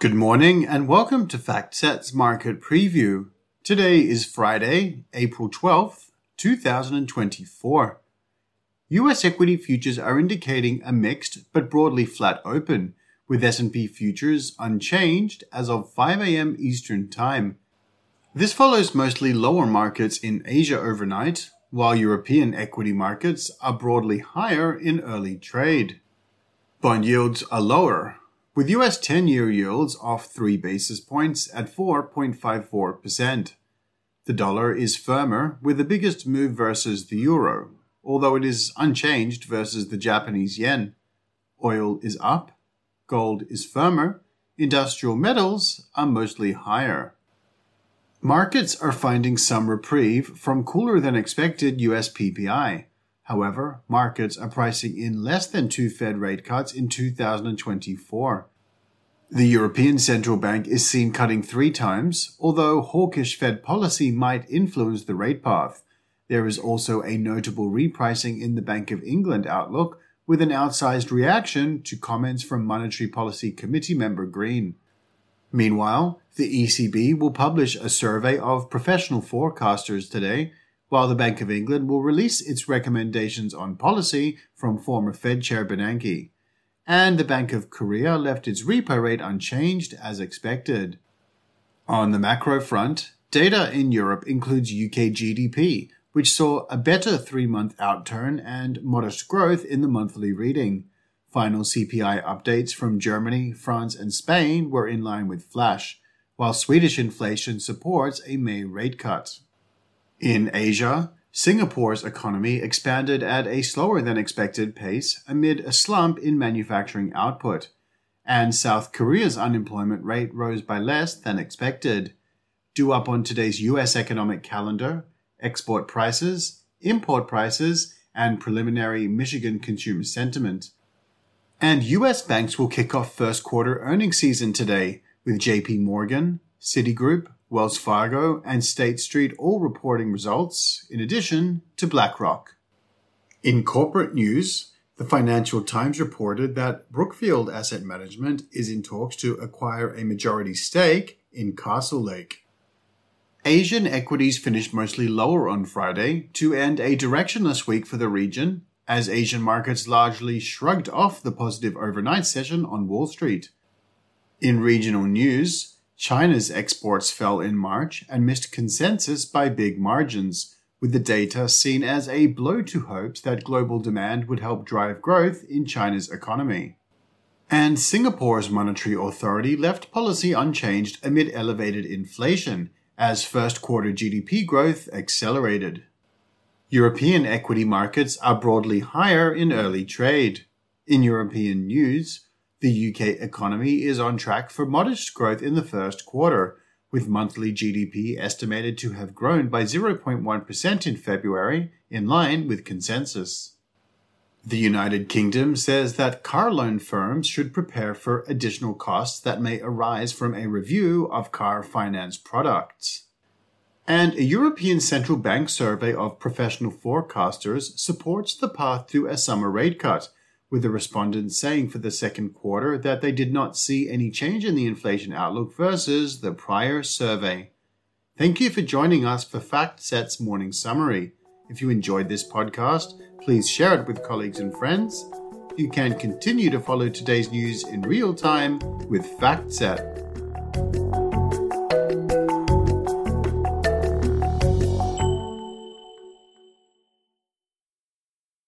Good morning and welcome to FactSet's Market Preview. Today is Friday, April 12th, 2024. US equity futures are indicating a mixed but broadly flat open, with S&P futures unchanged as of 5 a.m. Eastern Time. This follows mostly lower markets in Asia overnight, while European equity markets are broadly higher in early trade. Bond yields are lower, with US 10-year yields off 3 basis points at 4.54%. The dollar is firmer, with the biggest move versus the euro, although it is unchanged versus the Japanese yen. Oil is up, gold is firmer, industrial metals are mostly higher. Markets are finding some reprieve from cooler than expected US PPI. However, markets are pricing in less than 2 Fed rate cuts in 2024. The European Central Bank is seen cutting 3 times, although hawkish Fed policy might influence the rate path. There is also a notable repricing in the Bank of England outlook, with an outsized reaction to comments from Monetary Policy Committee member Green. Meanwhile, the ECB will publish a survey of professional forecasters today, while the Bank of England will release its recommendations on policy from former Fed Chair Bernanke. And the Bank of Korea left its repo rate unchanged as expected. On the macro front, data in Europe includes UK GDP, which saw a better 3-month outturn and modest growth in the monthly reading. Final CPI updates from Germany, France, and Spain were in line with flash, while Swedish inflation supports a May rate cut. In Asia, Singapore's economy expanded at a slower than expected pace amid a slump in manufacturing output, and South Korea's unemployment rate rose by less than expected. Due up on today's US economic calendar, export prices, import prices, and preliminary Michigan consumer sentiment. And US banks will kick off first quarter earnings season today, with JP Morgan, Citigroup, Wells Fargo, and State Street all reporting results, in addition to BlackRock. In corporate news, the Financial Times reported that Brookfield Asset Management is in talks to acquire a majority stake in Castlelake. Asian equities finished mostly lower on Friday to end a directionless week for the region, as Asian markets largely shrugged off the positive overnight session on Wall Street. In regional news, China's exports fell in March and missed consensus by big margins, with the data seen as a blow to hopes that global demand would help drive growth in China's economy. And Singapore's monetary authority left policy unchanged amid elevated inflation, as first quarter GDP growth accelerated. European equity markets are broadly higher in early trade. In European news, the UK economy is on track for modest growth in the first quarter, with monthly GDP estimated to have grown by 0.1% in February, in line with consensus. The United Kingdom says that car loan firms should prepare for additional costs that may arise from a review of car finance products. And a European Central Bank survey of professional forecasters supports the path to a summer rate cut, with the respondents saying for the second quarter that they did not see any change in the inflation outlook versus the prior survey. Thank you for joining us for FactSet's morning summary. If you enjoyed this podcast, please share it with colleagues and friends. You can continue to follow today's news in real time with FactSet.